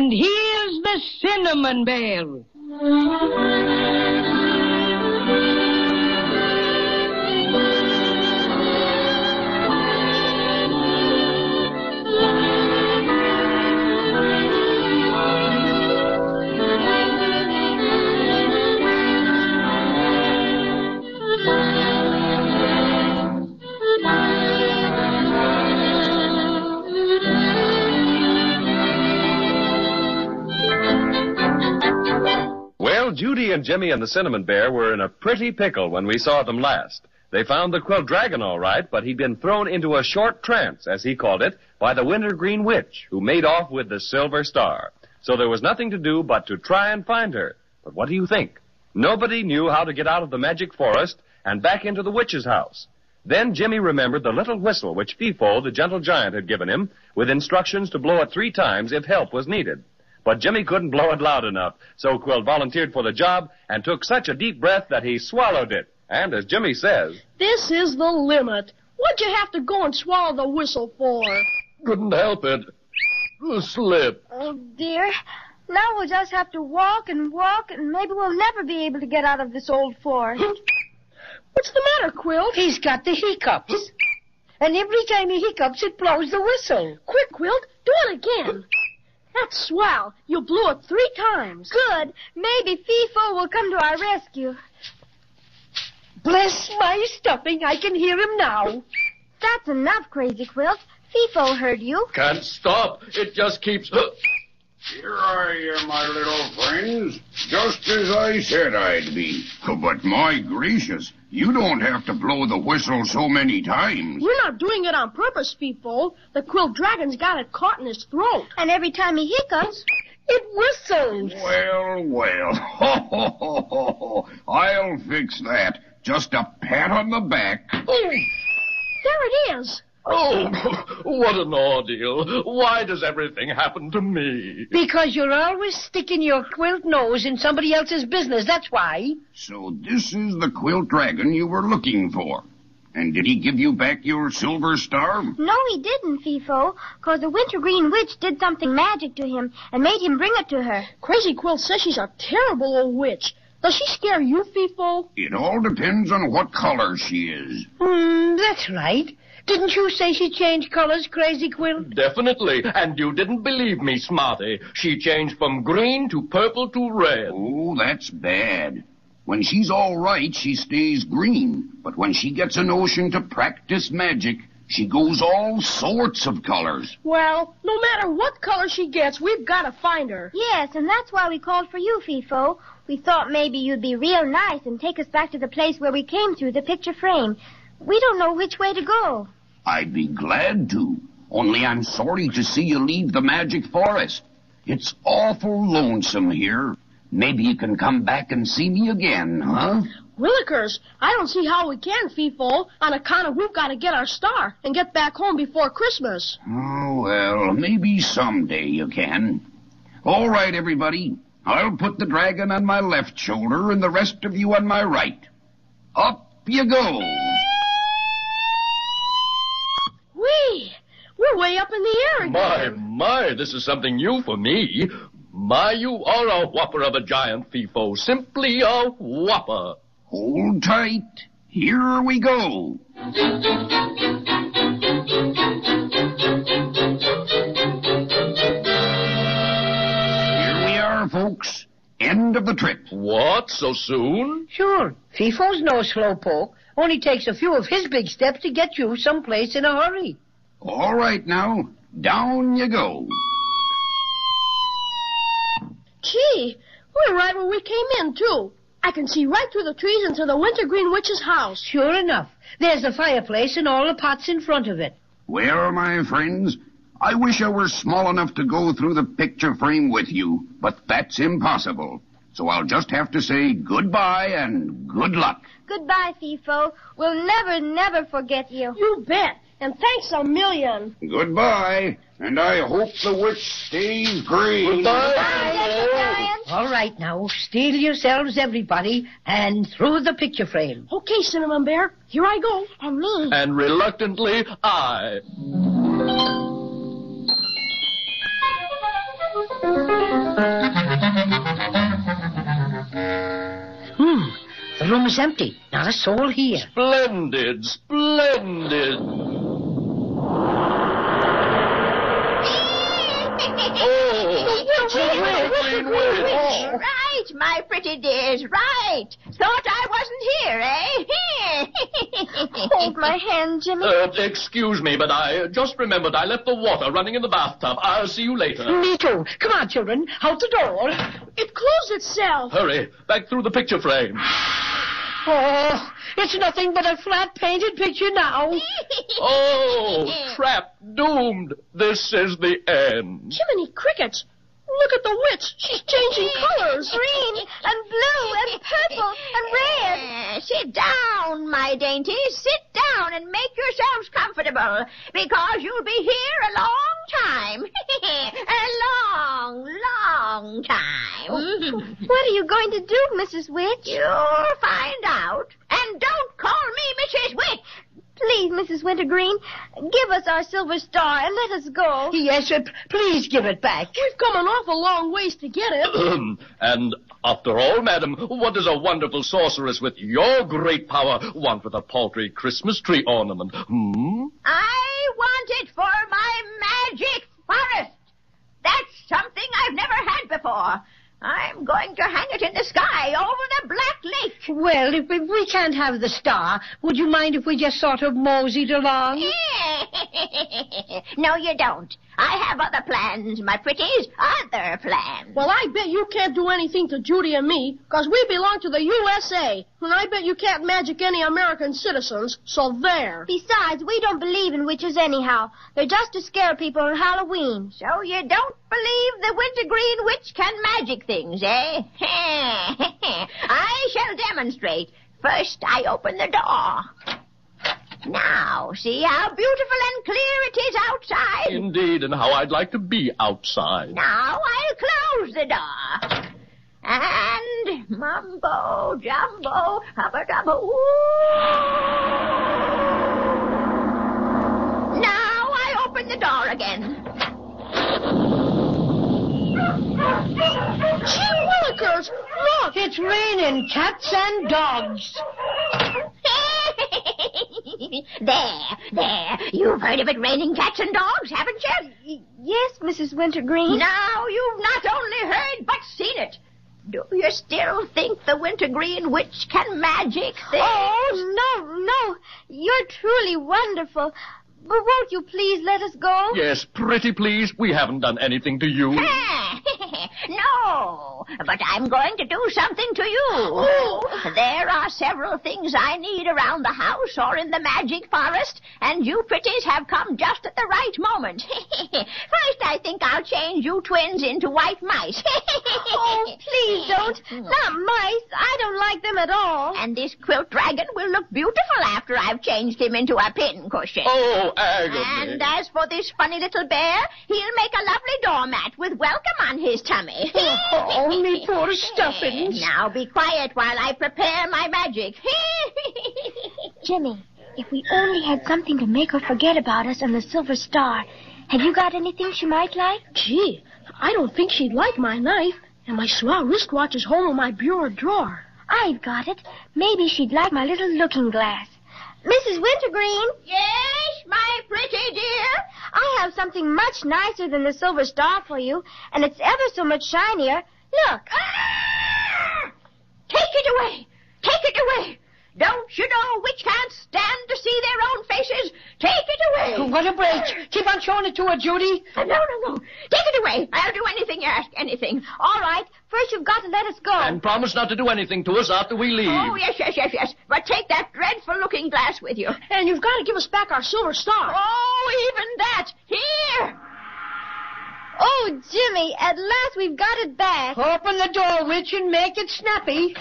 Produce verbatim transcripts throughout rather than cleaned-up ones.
And here's the Cinnamon Bear. Judy and Jimmy and the Cinnamon Bear were in a pretty pickle when we saw them last. They found the Quilt Dragon all right, but he'd been thrown into a short trance, as he called it, by the Wintergreen Witch, who made off with the Silver Star. So there was nothing to do but to try and find her. But what do you think? Nobody knew how to get out of the magic forest and back into the witch's house. Then Jimmy remembered the little whistle which Fee-Fo, the gentle giant, had given him, with instructions to blow it three times if help was needed. But Jimmy couldn't blow it loud enough, so Quilt volunteered for the job and took such a deep breath that he swallowed it. And as Jimmy says, "This is the limit. What'd you have to go and swallow the whistle for?" "Couldn't help it. A slip." "Oh, dear. Now we'll just have to walk and walk, and maybe we'll never be able to get out of this old forest." "What's the matter, Quilt?" "He's got the hiccups. And every time he hiccups, it blows the whistle." "Quick, Quilt, do it again." "That's swell. You blew it three times." "Good. Maybe Fee-Fo will come to our rescue." "Bless my stuffing, I can hear him now." "That's enough, Crazy Quilt. Fee-Fo heard you." "Can't stop. It just keeps..." "Here I am, my little friends. Just as I said I'd be. But my gracious, you don't have to blow the whistle so many times." "We're not doing it on purpose, Fee-Fo. The Quilt Dragon's got it caught in his throat. And every time he hiccups, it whistles." "Well, well. Ho, ho, ho, ho, ho. I'll fix that. Just a pat on the back." Oh, there it is. Oh, what an ordeal. Why does everything happen to me? "Because you're always sticking your quilt nose in somebody else's business, that's why." "So this is the Quilt Dragon you were looking for. And did he give you back your Silver Star?" "No, he didn't, Fee-Fo, because the Wintergreen Witch did something magic to him and made him bring it to her." Crazy Quilt says she's a terrible old witch. Does she scare you, Fee-Fo?" "It all depends on what color she is." Hmm, that's right. Didn't you say she changed colors, Crazy Quilt?" "Definitely. And you didn't believe me, Smarty. She changed from green to purple to red." "Oh, that's bad. When she's all right, she stays green. But when she gets a notion to practice magic, she goes all sorts of colors." "Well, no matter what color she gets, we've got to find her." "Yes, and that's why we called for you, Fee-Fo. We thought maybe you'd be real nice and take us back to the place where we came through the picture frame. We don't know which way to go." "I'd be glad to. Only I'm sorry to see you leave the magic forest. It's awful lonesome here. Maybe you can come back and see me again, huh?" "Willikers, I don't see how we can, Fee-Fo, on account of we've got to get our star and get back home before Christmas." "Oh, well, maybe someday you can. All right, everybody. I'll put the dragon on my left shoulder and the rest of you on my right. Up you go." Whee! We're way up in the air again. My, my, this is something new for me. My, you are a whopper of a giant, Fee-Fo. Simply a whopper. Hold tight. Here we go. Here we are, folks. End of the trip. What, so soon? "Sure. Fee-Fo's no slowpoke. Only takes a few of his big steps to get you someplace in a hurry." All right, now, down you go. Gee, we're right where we came in, too. I can see right through the trees into the Wintergreen Witch's house. "Sure enough. There's a fireplace and all the pots in front of it." Well, my friends, I wish I were small enough to go through the picture frame with you, but that's impossible. So I'll just have to say goodbye and good luck. "Goodbye, Fee-Fo. We'll never, never forget you." You bet. And thanks a million. Goodbye, and I hope the witch stays green. Goodbye. Bye, All right, now, steel yourselves, everybody, and through the picture frame. Okay, Cinnamon Bear, here I go. And me. And reluctantly, I... room is empty. Not a soul here. Splendid, splendid. Oh, it's a Wintergreen Witch. Right, my pretty dears, right. Thought I wasn't here, eh? Hold my hand, Jimmy. Uh, excuse me, but I just remembered I left the water running in the bathtub. I'll see you later. Me too. Come on, children. Out the door. It closed itself. Hurry, back through the picture frame. Oh, it's nothing but a flat painted picture now. Oh, trapped, doomed. This is the end. Jiminy crickets. Look at the witch. She's changing colors. Green and blue and purple and red. Uh, sit down, my dainties. Sit down and make yourselves comfortable, because you'll be here a long time. A long, long time. What are you going to do, Missus Witch? You'll find out. And don't call me Missus Witch. Please, Missus Wintergreen, give us our silver star and let us go. Yes, uh, p- please give it back. We've come an awful long ways to get it. And after all, madam, what does a wonderful sorceress with your great power want with a paltry Christmas tree ornament? Hmm? I want it for my magic forest. That's something I've never had before. I'm going to hang it in the sky over the Black Lake. Well, if we, we can't have the star, would you mind if we just sort of moseyed along? No, you don't. I have other plans, my pretties. Other plans. Well, I bet you can't do anything to Judy and me, because we belong to the U S A. And I bet you can't magic any American citizens, so there. Besides, we don't believe in witches anyhow. They're just to scare people on Halloween. So you don't believe the Wintergreen Witch can magic things, eh? I shall demonstrate. First, I open the door. Now, see how beautiful and clear it is outside? Indeed, and how I'd like to be outside. Now I'll close the door. And mumbo, jumbo, hubba dubba, ooh. Now I open the door again. Gee willikers, look! It's raining cats and dogs. There, there. You've heard of it raining cats and dogs, haven't you? Y- yes, Missus Wintergreen. Now you've not only heard, but seen it. Do you still think the Wintergreen Witch can magic things? Oh, no, no. You're truly wonderful. But won't you please let us go? Yes, pretty please. We haven't done anything to you. No, but I'm going to do something to you. There are several things I need around the house or in the magic forest, and you pretties have come just at the right moment. First, I think I'll change you twins into white mice. Oh, please don't. Not mice. I don't like them at all. And this quilt dragon will look beautiful after I've changed him into a pin cushion. Oh, agony. And as for this funny little bear, he'll make a lovely doormat with welcome on his tummy. Oh, me poor stuffings. Now be quiet while I prepare my magic. Jimmy, if we only had something to make her forget about us and the silver star. Have you got anything she might like? Gee, I don't think she'd like my knife, and my swell wristwatch is home in my bureau drawer. I've got it. Maybe she'd like my little looking glass. Missus Wintergreen? Yes, my pretty dear? I have something much nicer than the silver star for you, and it's ever so much shinier. Look. Ah! Take it away. Take it away. Don't you know witch can't stand to see their own faces? Take it away. What a break. Keep on showing it to her, Judy. No, no, no. Take it away. I'll do anything you ask, anything. All right. First, you've got to let us go. And promise not to do anything to us after we leave. Oh, yes, yes, yes, yes. But take that dreadful looking glass with you. And you've got to give us back our silver star. Oh, even that. Here. Oh, Jimmy, at last we've got it back. Open the door, witch, and make it snappy.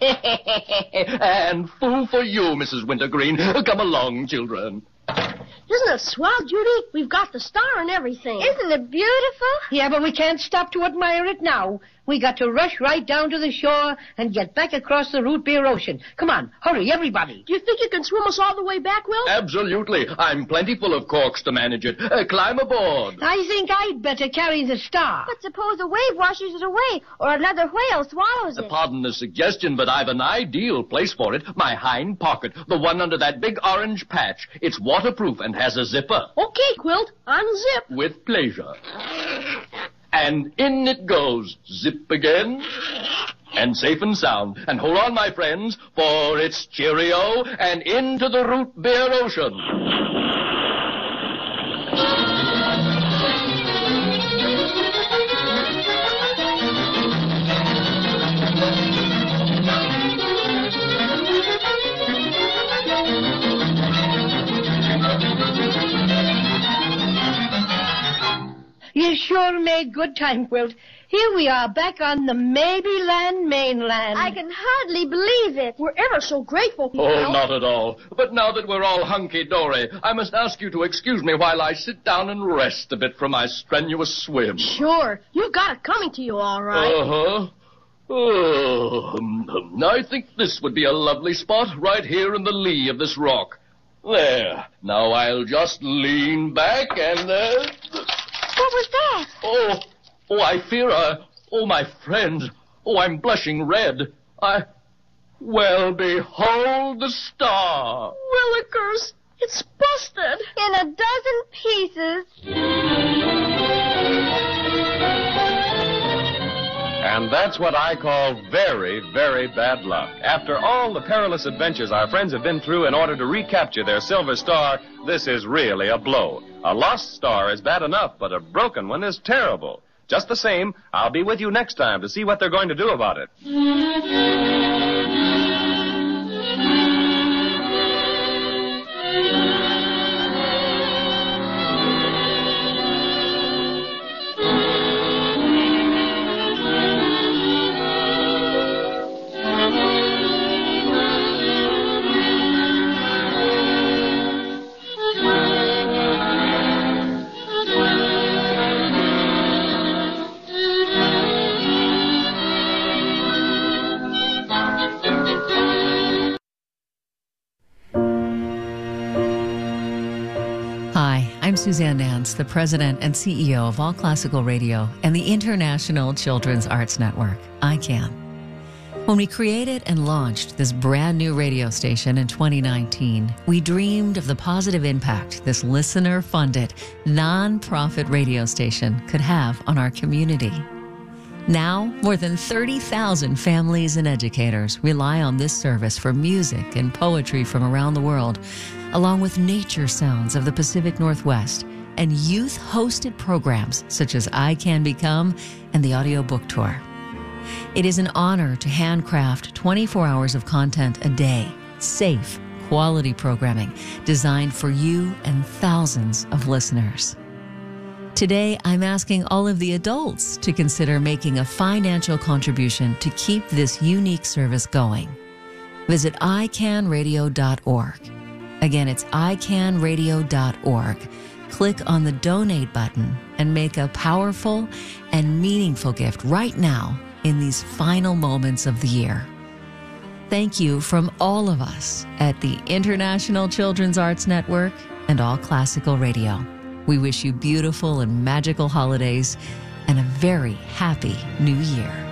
And fool for you, Missus Wintergreen. Come along, children. Isn't it swell, Judy? We've got the star and everything. Isn't it beautiful? Yeah, but we can't stop to admire it now. We got to rush right down to the shore and get back across the root beer ocean. Come on, hurry, everybody. Do you think you can swim us all the way back, Will? Absolutely. I'm plenty full of corks to manage it. Uh, climb aboard. I think I'd better carry the star. But suppose a wave washes it away, or another whale swallows Uh, it. pardon the suggestion, but I've an ideal place for it. My hind pocket, the one under that big orange patch. It's waterproof and has a zipper. Okay, Quilt. Unzip. With pleasure. And in it goes. Zip again. And safe and sound. And hold on, my friends, for it's cheerio and into the root beer ocean. You sure made good time, Quilt. Here we are back on the Maybeland mainland. I can hardly believe it. We're ever so grateful. Oh, not at all. But now that we're all hunky-dory, I must ask you to excuse me while I sit down and rest a bit from my strenuous swim. Sure. You've got it coming to you, all right. Uh-huh. Oh, um, I think this would be a lovely spot right here in the lee of this rock. There. Now I'll just lean back and... Uh... What was that? Oh, oh, I fear I... Oh, my friends. Oh, I'm blushing red. I... Well, behold the star. Willikers, it's busted. In a dozen pieces. And that's what I call very, very bad luck. After all the perilous adventures our friends have been through in order to recapture their silver star, this is really a blow. A lost star is bad enough, but a broken one is terrible. Just the same, I'll be with you next time to see what they're going to do about it. I'm Suzanne Nance, the president and C E O of All Classical Radio and the International Children's Arts Network, I CAN. When we created and launched this brand new radio station in twenty nineteen, we dreamed of the positive impact this listener-funded, non-profit radio station could have on our community. Now, more than thirty thousand families and educators rely on this service for music and poetry from around the world, along with nature sounds of the Pacific Northwest and youth-hosted programs such as I Can Become and the Audio Book Tour. It is an honor to handcraft twenty-four hours of content a day, safe, quality programming designed for you and thousands of listeners. Today, I'm asking all of the adults to consider making a financial contribution to keep this unique service going. Visit i can radio dot org. Again, it's i can radio dot org. Click on the donate button and make a powerful and meaningful gift right now in these final moments of the year. Thank you from all of us at the International Children's Arts Network and All Classical Radio. We wish you beautiful and magical holidays and a very happy new year.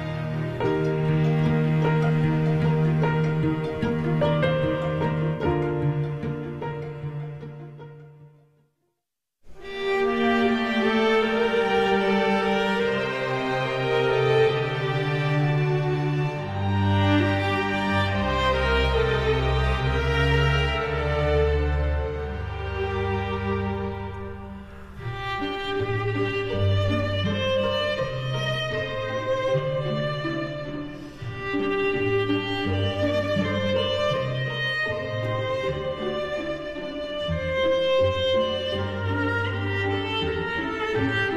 Thank you.